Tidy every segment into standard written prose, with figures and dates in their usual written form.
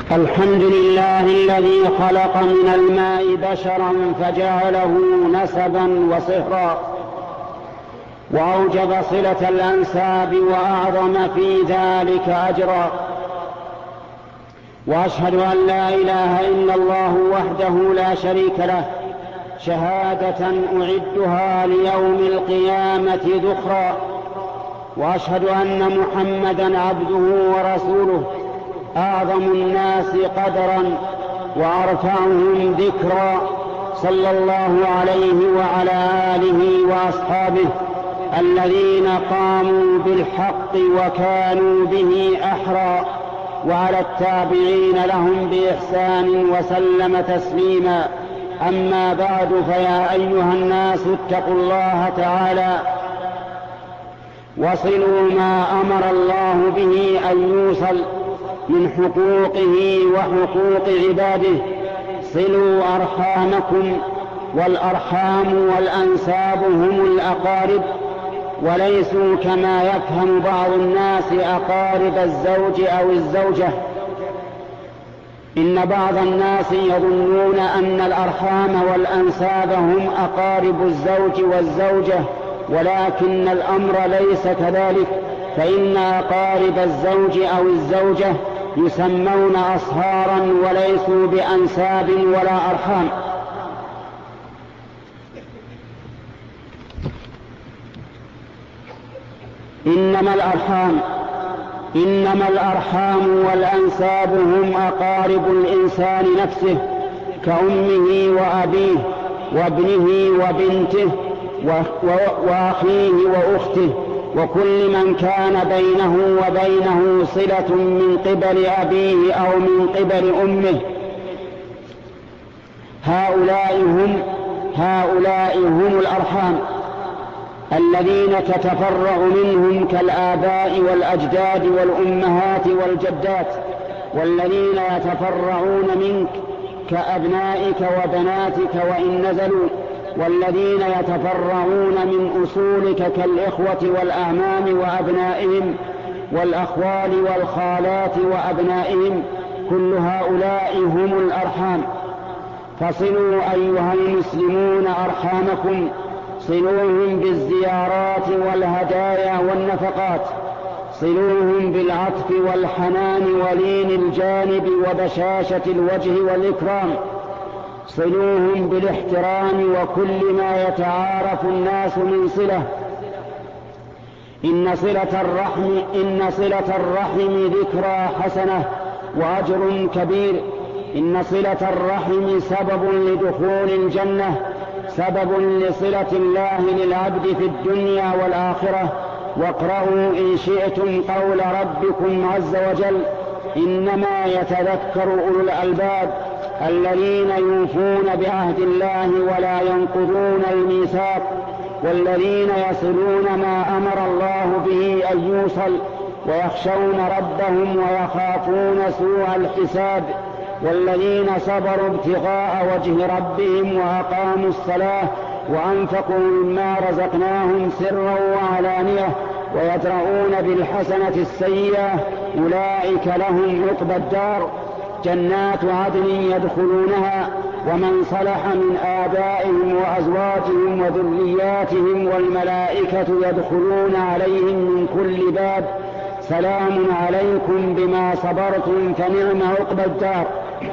الحمد لله الذي خلق من الماء بشرا فجعله نسبا وصهرا، وأوجب صلة الأنساب وأعظم في ذلك أجرا، وأشهد أن لا إله إلا الله وحده لا شريك له شهادة أعدها ليوم القيامة ذخرا، وأشهد أن محمدا عبده ورسوله أعظم الناس قدرا وأرفعهم ذكرا، صلى الله عليه وعلى آله وأصحابه الذين قاموا بالحق وكانوا به أحرى، وعلى التابعين لهم بإحسان وسلم تسليما. أما بعد، فيا أيها الناس اتقوا الله تعالى وصلوا ما أمر الله به أن يوصل من حقوقه وحقوق عباده. صلوا أرحامكم، والأرحام والأنساب هم الأقارب، وليسوا كما يفهم بعض الناس أقارب الزوج أو الزوجة. إن بعض الناس يظنون أن الأرحام والأنساب هم أقارب الزوج والزوجة، ولكن الأمر ليس كذلك، فإن أقارب الزوج أو الزوجة يسمون أصهارا وليسوا بأنساب ولا أرحام. إنما الأرحام والأنساب هم أقارب الإنسان نفسه، كأمه وأبيه وابنه وبنته وأخيه وأخته، وكل من كان بينه وبينه صلة من قبل أبيه أو من قبل أمه. هؤلاء هم الأرحام الذين تتفرع منهم كالآباء والأجداد والأمهات والجدات، والذين يتفرعون منك كأبنائك وبناتك وإن نزلوا، والذين يتفرعون من أصولك كالإخوة والأعمام وأبنائهم والأخوال والخالات وأبنائهم. كل هؤلاء هم الأرحام. فصلوا أيها المسلمون أرحامكم، صلوهم بالزيارات والهدايا والنفقات، صلوهم بالعطف والحنان ولين الجانب وبشاشة الوجه والإكرام، صلوهم بالاحترام وكل ما يتعارف الناس من صلة. إن صلة الرحم ذكرى حسنة وأجر كبير. إن صلة الرحم سبب لدخول الجنة، سبب لصلة الله للعبد في الدنيا والآخرة. واقرأوا إن شئتم قول ربكم عز وجل: إنما يتذكر أولو الألباب الذين يوفون بعهد الله ولا ينقضون الميثاق، والذين يصلون ما أمر الله به أن يوصل، ويخشون ربهم ويخافون سوء الحساب، والذين صبروا ابتغاء وجه ربهم وأقاموا الصلاة وأنفقوا مما رزقناهم سرا وعلانية ويدرؤون بالحسنة السيئة، أولئك لهم عقبى الدار، جنات عدن يدخلونها ومن صلح من آبائهم وأزواجهم وذرياتهم، والملائكة يدخلون عليهم من كل باب، سلام عليكم بما صبرتم فنعم عقبى الدار.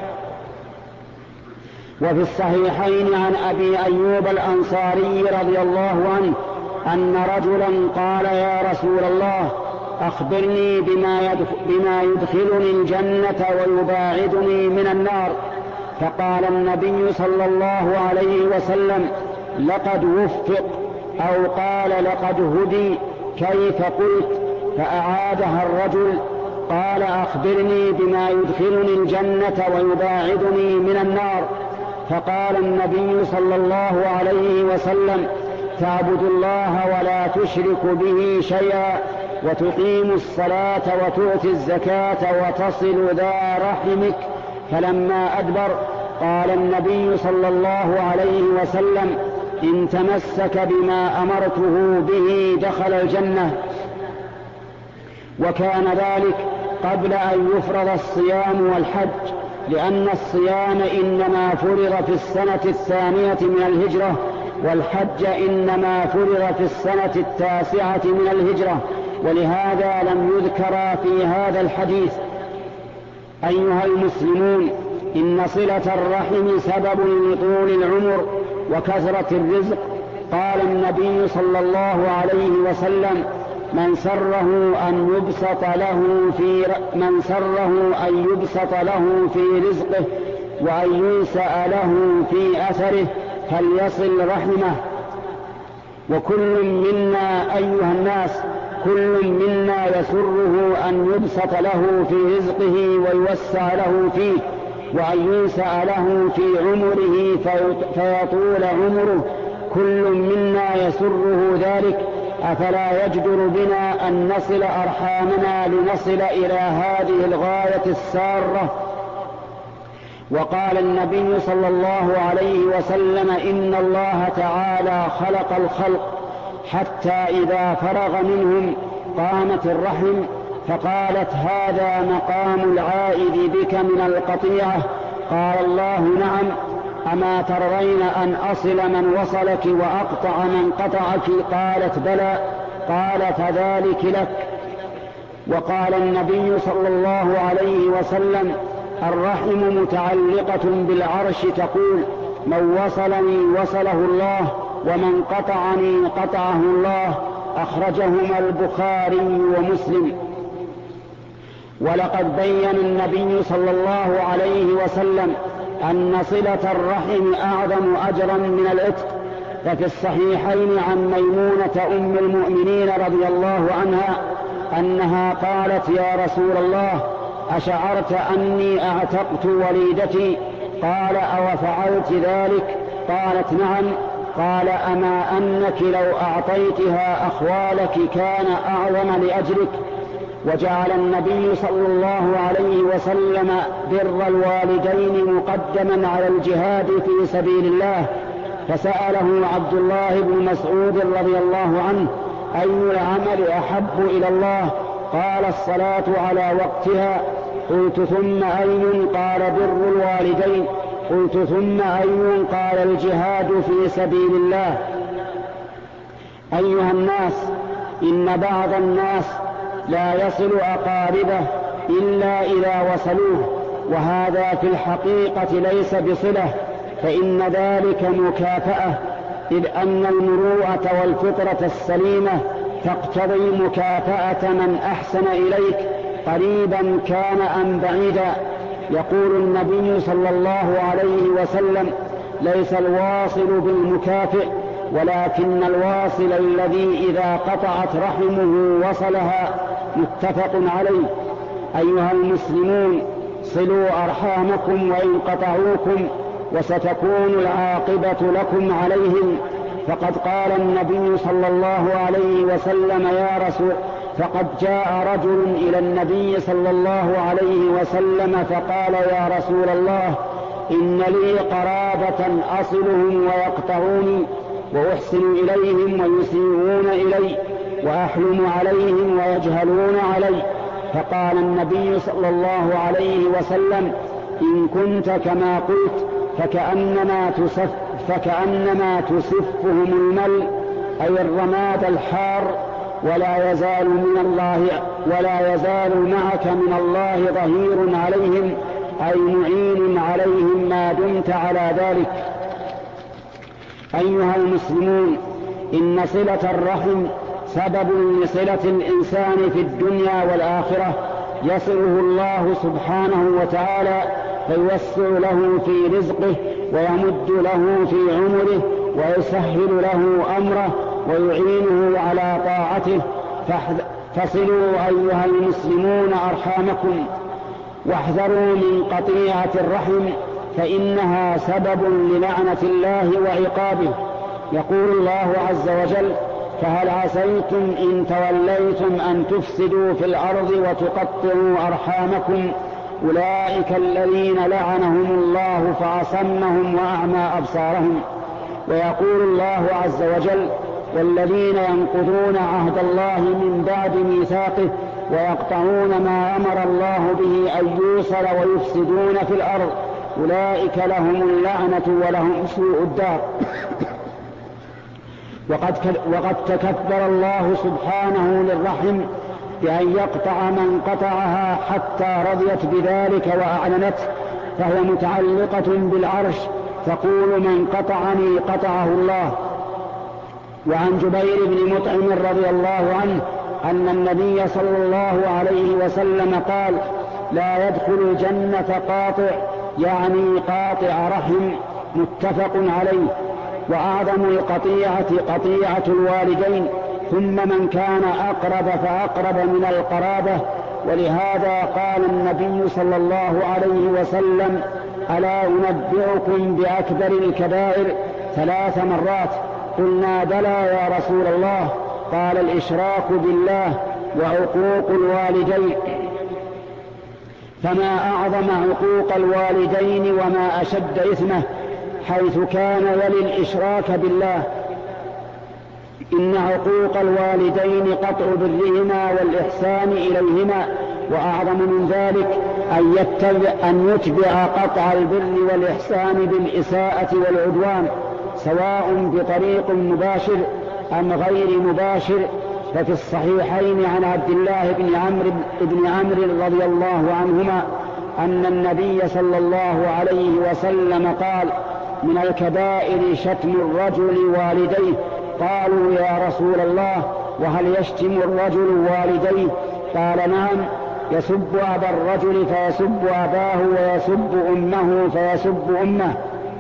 وفي الصحيحين عن أبي أيوب الأنصاري رضي الله عنه أن رجلا قال: يا رسول الله، أخبرني بما يدخلني الجنة ويباعدني من النار. فقال النبي صلى الله عليه وسلم: لقد وفق، أو قال: لقد هدي. كيف قلت؟ فأعادها الرجل. قال: أخبرني بما يدخلني الجنة ويباعدني من النار. فقال النبي صلى الله عليه وسلم: تعبد الله ولا تشرك به شيئا، وتقيم الصلاة وتؤتي الزكاة وتصل ذا رحمك. فلما أدبر قال النبي صلى الله عليه وسلم: إن تمسك بما أمرته به دخل الجنة. وكان ذلك قبل أن يفرض الصيام والحج، لأن الصيام إنما فرض في السنة 2 من الهجرة، والحج إنما فرض في السنة 9 من الهجرة، ولهذا لم يذكر في هذا الحديث. أيها المسلمون، إن صلة الرحم سبب لطول العمر وكثرة الرزق. قال النبي صلى الله عليه وسلم: من سره أن يبسط له في رزقه وأن ينسأ له في أثره فليصل رحمه. وكل منا أيها الناس، كل منا يسره أن يبسط له في رزقه ويوسع له فيه، وأن ينسأ له في عمره فيطول عمره. كل منا يسره ذلك، أفلا يجدر بنا أن نصل أرحامنا لنصل إلى هذه الغاية السارة؟ وقال النبي صلى الله عليه وسلم: إن الله تعالى خلق الخلق حتى إذا فرغ منهم قامت الرحم، فقالت: هذا مقام العائد بك من القطيعة. قال الله: نعم، أما ترضين أن أصل من وصلك وأقطع من قطعك؟ قالت: بلى. قال: فذلك لك. وقال النبي صلى الله عليه وسلم: الرحم متعلقة بالعرش تقول: من وصلني وصله الله، ومن قطعني قطعه الله. أخرجهما البخاري ومسلم. ولقد بين النبي صلى الله عليه وسلم أن صلة الرحم أعظم أجرا من العتق. ففي الصحيحين عن ميمونة أم المؤمنين رضي الله عنها أنها قالت: يا رسول الله، أشعرت أني أعتقت وليدتي؟ قال: أو فعلت ذلك؟ قالت: نعم. قال: أما أنك لو أعطيتها أخوالك كان أعظم لأجرك. وجعل النبي صلى الله عليه وسلم بر الوالدين مقدما على الجهاد في سبيل الله. فسأله عبد الله بن مسعود رضي الله عنه: أي العمل أحب إلى الله؟ قال: الصلاة على وقتها. قلت: ثم أي؟ قال: بر الوالدين. قلت: ثم أي؟ قال: الجهاد في سبيل الله. أيها الناس، إن بعض الناس لا يصل أقاربه إلا إذا وصلوه، وهذا في الحقيقة ليس بصلة، فإن ذلك مكافأة، إذ أن المروءة والفطرة السليمة تقتضي مكافأة من أحسن إليك قريبا كان أم بعيدا. يقول النبي صلى الله عليه وسلم: ليس الواصل بالمكافئ، ولكن الواصل الذي إذا قطعت رحمه وصلها. متفق عليه. أيها المسلمون، صلوا أرحامكم وإن قطعوكم، وستكون العاقبة لكم عليهم. فقد قال النبي صلى الله عليه وسلم: فقد جاء رجل إلى النبي صلى الله عليه وسلم فقال: يا رسول الله، إن لي قرابة أصلهم ويقطعوني، وأحسن إليهم ويسيئون إلي، وأحلم عليهم ويجهلون علي. فقال النبي صلى الله عليه وسلم: إن كنت كما قلت فكأنما تسفهم المل، أي الرماد الحار، ولا يزال معك من الله ظهير عليهم، أي معين عليهم ما دمت على ذلك. أيها المسلمون، إن صلة الرحم سبب لصلة الإنسان في الدنيا والآخرة، يصله الله سبحانه وتعالى فيوسع له في رزقه، ويمد له في عمره، ويسهل له أمره، ويعينه على طاعته. فصلوا أيها المسلمون أرحامكم، واحذروا من قطيعة الرحم، فإنها سبب للعنة الله وعقابه. يقول الله عز وجل: فهل عسيتم إن توليتم أن تفسدوا في الأرض وتقطعوا أرحامكم؟ أولئك الذين لعنهم الله فأصمهم وأعمى أبصارهم. ويقول الله عز وجل: والذين ينقضون عهد الله من بعد ميثاقه ويقطعون ما أمر الله به أن يوصل ويفسدون في الأرض، أولئك لهم اللعنة ولهم سوء الدار. وقد تكبر الله سبحانه للرحم بأن يقطع من قطعها حتى رضيت بذلك وأعلنته، فهي متعلقة بالعرش، تقول من قطعني قطعه الله. وعن جبير بن مطعم رضي الله عنه أن النبي صلى الله عليه وسلم قال: لا يدخل الجنة قاطع، يعني قاطع رحم، متفق عليه. وأعظم القطيعة قطيعة الوالدين، ثم من كان أقرب فأقرب من القرابة. ولهذا قال النبي صلى الله عليه وسلم: ألا أنبئكم بأكبر الكبائر 3 مرات؟ قلنا: بلى يا رسول الله. قال: الإشراك بالله وعقوق الوالدين. فما أعظم عقوق الوالدين وما أشد إثمه، حيث كان يلي الإشراك بالله. إن عقوق الوالدين قطع برهما والإحسان إليهما، وأعظم من ذلك أن يتبع قطع البر والإحسان بالإساءة والعدوان، سواء بطريق مباشر أم غير مباشر. ففي الصحيحين عن عبد الله بن عمرو رضي الله عنهما أن النبي صلى الله عليه وسلم قال: من الكبائر شتم الرجل والديه. قالوا: يا رسول الله، وهل يشتم الرجل والديه؟ قال: نعم، يسب أبا الرجل فيسب أباه، ويسب أمه فيسب أمه.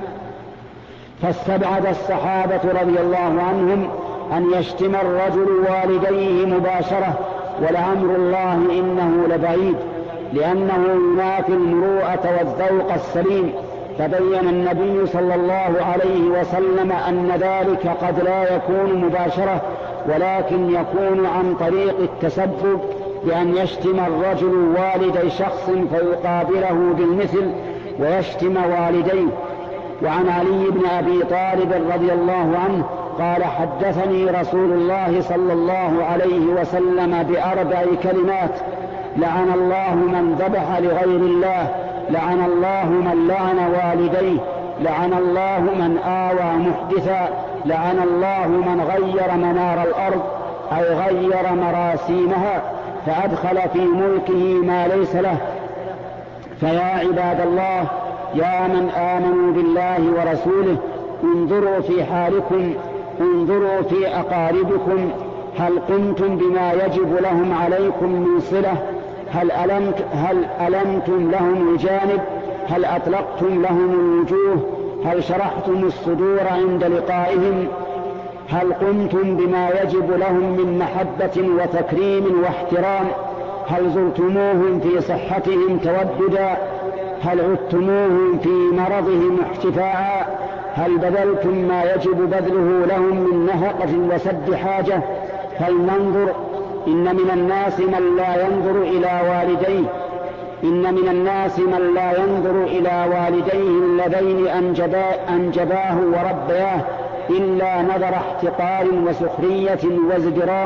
فاستبعد الصحابة رضي الله عنهم أن يشتم الرجل والديه مباشرة، ولعمر الله إنه لبعيد، لأنه ينافي المروءة والذوق السليم. فبين النبي صلى الله عليه وسلم أن ذلك قد لا يكون مباشرة، ولكن يكون عن طريق التسبب، بأن يشتم الرجل والدي شخص فيقابله بالمثل ويشتم والديه. وعن علي بن أبي طالب رضي الله عنه قال: حدثني رسول الله صلى الله عليه وسلم ب4 كلمات: لعن الله من ذبح لغير الله، لعن الله من لعن والديه، لعن الله من آوى محدثا، لعن الله من غير منار الأرض أي غير مراسيمها، فأدخل في ملكه ما ليس له. فيا عباد الله، يا من آمنوا بالله ورسوله، انظروا في حالكم، انظروا في أقاربكم، هل قمتم بما يجب لهم عليكم من صلة؟ هل ألمتم لهم الجانب؟ هل أطلقتم لهم الوجوه؟ هل شرحتم الصدور عند لقائهم؟ هل قمتم بما يجب لهم من محبة وتكريم واحترام؟ هل زرتموهم في صحتهم توددا؟ هل عدتموهم في مرضهم احتفاء؟ هل بذلتم ما يجب بذله لهم من نفقة وسد حاجة؟ فلننظر. إن من الناس من لا ينظر إلى والديه، إن من الناس من لا ينظر إلى والديه اللذين أنجباه وربياه إلا نظر احتقار وسخرية وازدراء.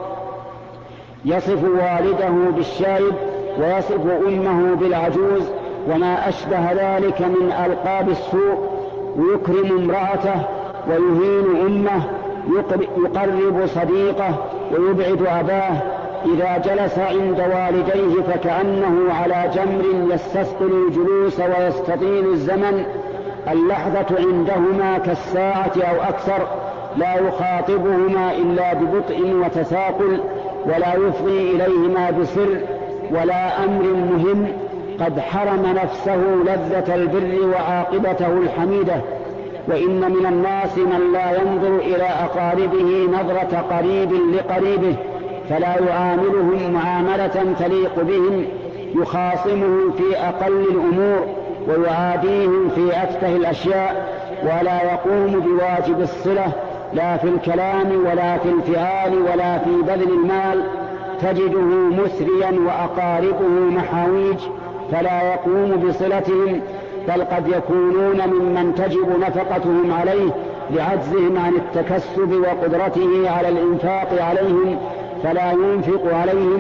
يصف والده بالشايب ويصف أمه بالعجوز وما أشبه ذلك من ألقاب السوء، ويكرم امرأته ويهين أمه، يقرب صديقه ويبعد أباه. إذا جلس عند والديه فكأنه على جمر يستثقل الجلوس ويستطيل الزمن، اللحظة عندهما كالساعة أو أكثر، لا يخاطبهما إلا ببطء وتثاقل، ولا يفضي إليهما بسر ولا أمر مهم. قد حرم نفسه لذة البر وعاقبته الحميدة. وإن من الناس من لا ينظر إلى أقاربه نظرة قريب لقريبه، فلا يعاملهم معاملة تليق بهم، يخاصمهم في أقل الأمور ويعاديهم في أتفه الأشياء، ولا يقوم بواجب الصلة لا في الكلام ولا في الفعال ولا في بذل المال. تجده مثريا وأقاربه محاويج، فلا يقوم بصلتهم، بل قد يكونون ممن تجب نفقتهم عليه لعجزهم عن التكسب وقدرته على الإنفاق عليهم، فلا ينفق عليهم.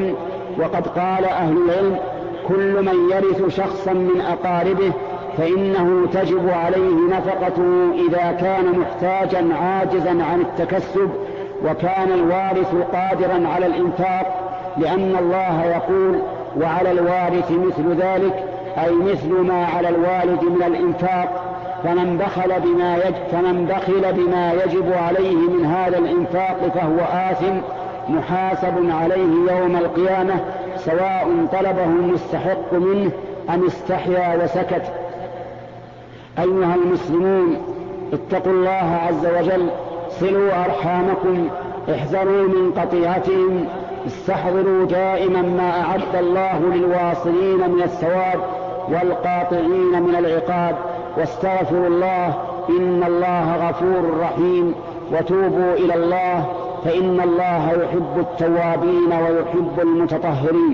وقد قال أهل العلم: كل من يرث شخصا من أقاربه فإنه تجب عليه نفقته إذا كان محتاجا عاجزا عن التكسب وكان الوارث قادرا على الإنفاق، لأن الله يقول: وعلى الوارث مثل ذلك، أي مثل ما على الوالد من الإنفاق. فمن بخل بما يجب عليه من هذا الإنفاق فهو آثم محاسب عليه يوم القيامة، سواء طلبه المستحق منه أم استحيا وسكت. أيها المسلمون، اتقوا الله عز وجل، صلوا أرحامكم، احذروا من قطيعتهم، استحضروا دائما ما أعد الله للواصلين من الثواب والقاطعين من العقاب، واستغفروا الله، إن الله غفور رحيم، وتوبوا إلى الله فإن الله يحب التوابين ويحب المتطهرين.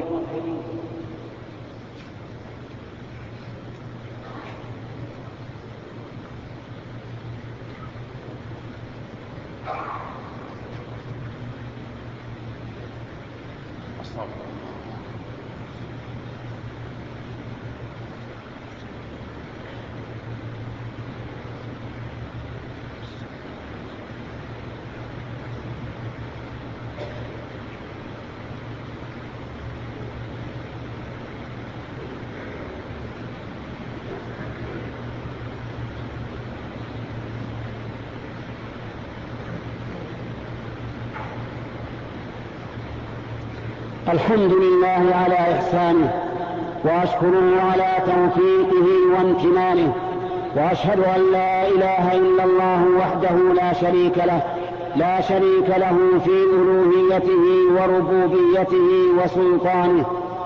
الحمد لله على إحسانه، وأشكره على توفيقه وامتنانه، وأشهد أن لا إله إلا الله وحده لا شريك له في ألوهيته وربوبيته وسلطانه،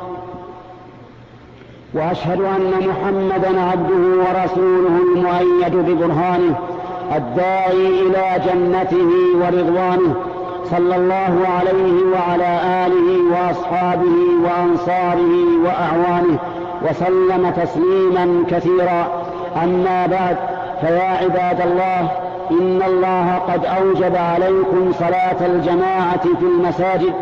وأشهد أن محمدا عبده ورسوله المؤيد ببرهانه الداعي إلى جنته ورضوانه، صلى الله عليه وعلى آله وأصحابه وأنصاره وأعوانه وسلم تسليما كثيرا. أما بعد، فيا عباد الله، إن الله قد أوجب عليكم صلاة الجماعة في المساجد،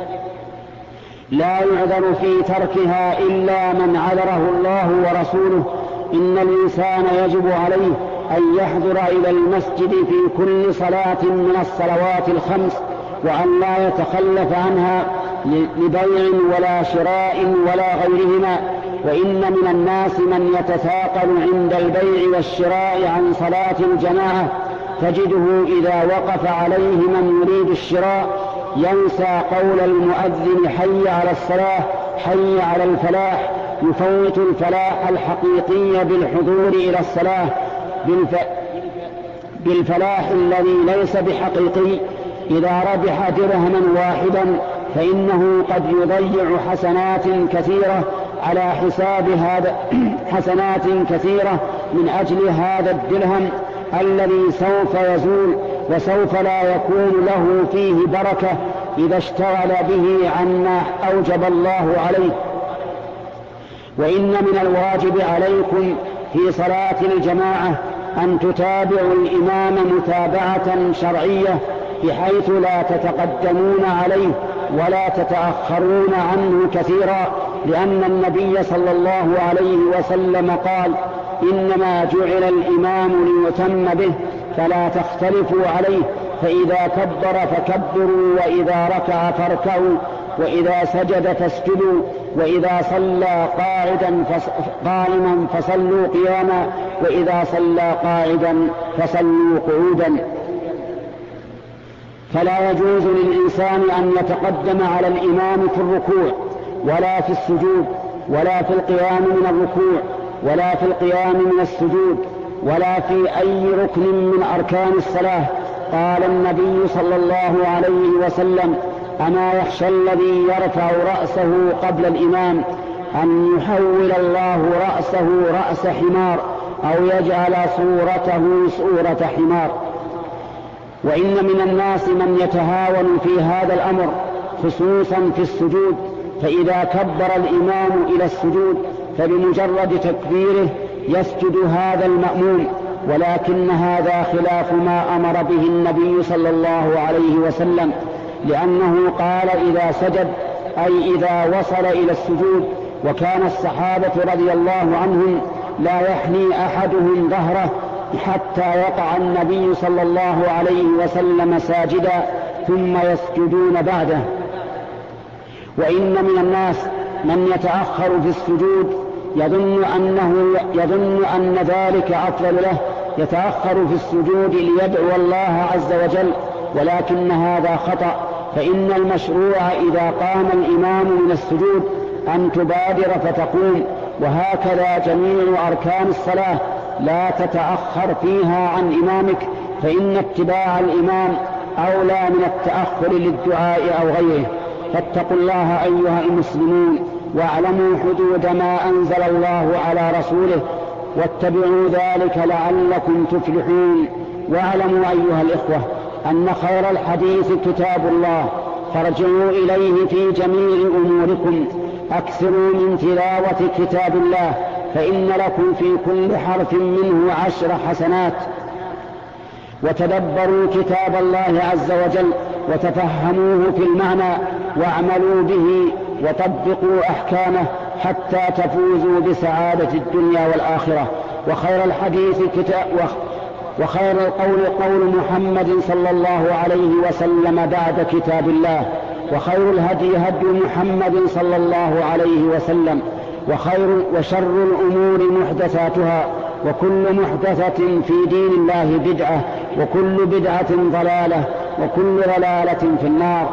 لا يعذر في تركها إلا من عذره الله ورسوله. إن الإنسان يجب عليه أن يحضر إلى المسجد في كل صلاة من الصلوات الخمس، وأن لا يتخلف عنها لبيع ولا شراء ولا غيرهما. وإن من الناس من يتثاقل عند البيع والشراء عن صلاة الجماعة، تجده إذا وقف عليه من يريد الشراء ينسى قول المؤذن: حي على الصلاة، حي على الفلاح، يفوت الفلاح الحقيقي بالحضور إلى الصلاة بالفلاح الذي ليس بحقيقي. إذا ربح درهما واحدا فإنه قد يضيع حسنات كثيرة على حساب هذا حسنات كثيرة من أجل هذا الدرهم الذي سوف يزول، وسوف لا يكون له فيه بركة إذا اشتغل به عما أوجب الله عليه. وإن من الواجب عليكم في صلاة الجماعة أن تتابعوا الإمام متابعة شرعية، بحيث لا تتقدمون عليه ولا تتأخرون عنه كثيرا، لأن النبي صلى الله عليه وسلم قال: إنما جعل الإمام ليتم به فلا تختلفوا عليه، فإذا كبر فكبروا، وإذا ركع فاركعوا، وإذا سجد فاسجدوا، وإذا صلى قائما فصلوا قياما، وإذا صلى قاعدا فصلوا قعودا. فلا يجوز للإنسان أن يتقدم على الإمام في الركوع ولا في السجود، ولا في القيام من الركوع، ولا في القيام من السجود، ولا في أي ركن من أركان الصلاة. قال النبي صلى الله عليه وسلم: أما يخشى الذي يرفع رأسه قبل الإمام أن يحول الله رأسه رأس حمار، أو يجعل صورته صورة حمار. وإن من الناس من يتهاون في هذا الأمر، خصوصا في السجود، فإذا كبر الإمام إلى السجود فبمجرد تكبيره يسجد هذا المأموم، ولكن هذا خلاف ما أمر به النبي صلى الله عليه وسلم، لأنه قال: إذا سجد أي إذا وصل إلى السجود. وكان الصحابة رضي الله عنهم لا يحني أحدهم ظهره حتى يقع النبي صلى الله عليه وسلم ساجدا ثم يسجدون بعده. وإن من الناس من يتأخر في السجود يظن أن ذلك أفضل له، يتأخر في السجود ليدعو الله عز وجل، ولكن هذا خطأ، فإن المشروع إذا قام الإمام من السجود أن تبادر فتقوم، وهكذا جميع أركان الصلاة لا تتأخر فيها عن إمامك، فإن اتباع الإمام أولى من التأخر للدعاء أو غيره. فاتقوا الله أيها المسلمون، واعلموا حدود ما أنزل الله على رسوله، واتبعوا ذلك لعلكم تفلحون. واعلموا أيها الإخوة أن خير الحديث كتاب الله، فارجعوا إليه في جميع أموركم، أكثروا من تلاوة كتاب الله، فإن لكم في كل حرف منه 10 حسنات. وتدبروا كتاب الله عز وجل وتفهموه في المعنى، واعملوا به وطبقوا أحكامه حتى تفوزوا بسعادة الدنيا والآخرة. وخير الحديث وخير القول قول محمد صلى الله عليه وسلم بعد كتاب الله، وخير الهدي هدي محمد صلى الله عليه وسلم، وشر الأمور محدثاتها، وكل محدثة في دين الله بدعة، وكل بدعة ضلالة، وكل ضلالة في النار.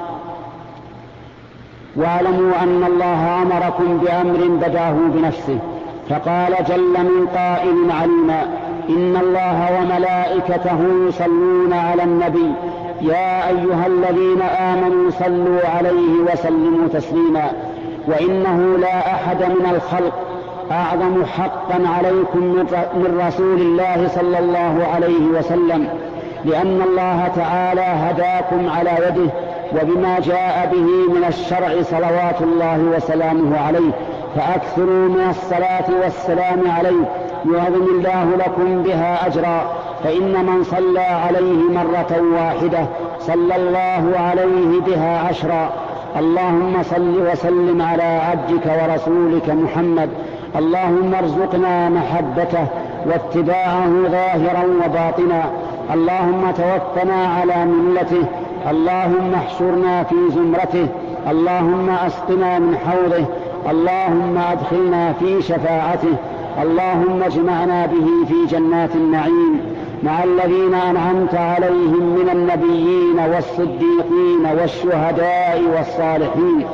واعلموا أن الله أمركم بأمر بداه بنفسه، فقال جل من قائل عليما: إن الله وملائكته يصلون على النبي يا أيها الذين آمنوا صلوا عليه وسلموا تسليما. وإنه لا أحد من الخلق أعظم حقا عليكم من رسول الله صلى الله عليه وسلم، لأن الله تعالى هداكم على يده وبما جاء به من الشرع صلوات الله وسلامه عليه، فأكثروا من الصلاة والسلام عليه يعظم الله لكم بها أجرا، فإن من صلى عليه مرة واحدة صلى الله عليه بها 10. اللهم صل وسلم على عبدك ورسولك محمد، اللهم ارزقنا محبته واتباعه ظاهرا وباطنا، اللهم توفنا على ملته، اللهم احشرنا في زمرته، اللهم اسقنا من حوضه، اللهم ادخلنا في شفاعته، اللهم اجمعنا به في جنات النعيم مع الذين أنعمت عليهم من النبيين والصديقين والشهداء والصالحين.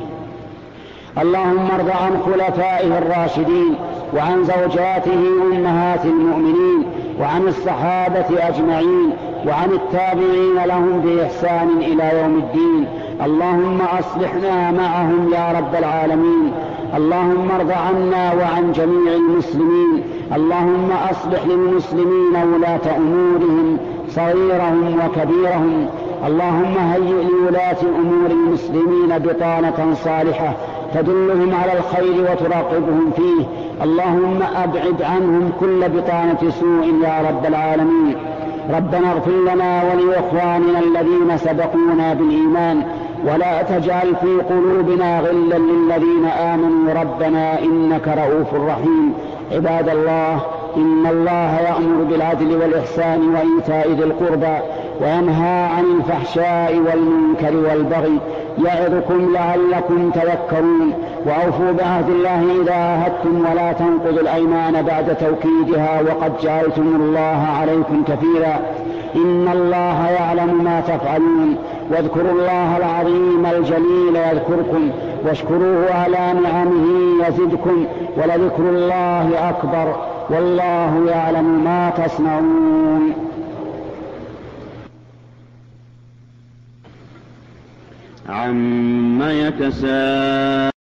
اللهم ارض عن خلفائه الراشدين وعن زوجاته أمهات المؤمنين وعن الصحابة أجمعين وعن التابعين لهم بإحسان إلى يوم الدين. اللهم أصلحنا معهم يا رب العالمين. اللهم ارض عنا وعن جميع المسلمين. اللهم أصلح للمسلمين ولاة أمورهم صغيرهم وكبيرهم. اللهم هيئ لولاة أمور المسلمين بطانة صالحة تدلهم على الخير وتراقبهم فيه. اللهم أبعد عنهم كل بطانة سوء يا رب العالمين. ربنا اغفر لنا ولإخواننا الذين سبقونا بالإيمان ولا تجعل في قلوبنا غلا للذين آمنوا ربنا إنك رؤوف رحيم. عباد الله، إن الله يأمر بالعدل والإحسان وإيتاء ذي القربى وينهى عن الفحشاء والمنكر والبغي يعظكم لعلكم تذكرون. وأوفوا بعهد الله إذا عاهدتم ولا تنقضوا الأيمان بعد توكيدها وقد جعلتم الله عليكم كفيلا. إن الله يعلم ما تفعلون. واذكروا الله العظيم الجليل يذكركم واشكروه على نعمه يزدكم ولذكر الله أكبر والله يعلم ما تصنعون. عما يتساءلون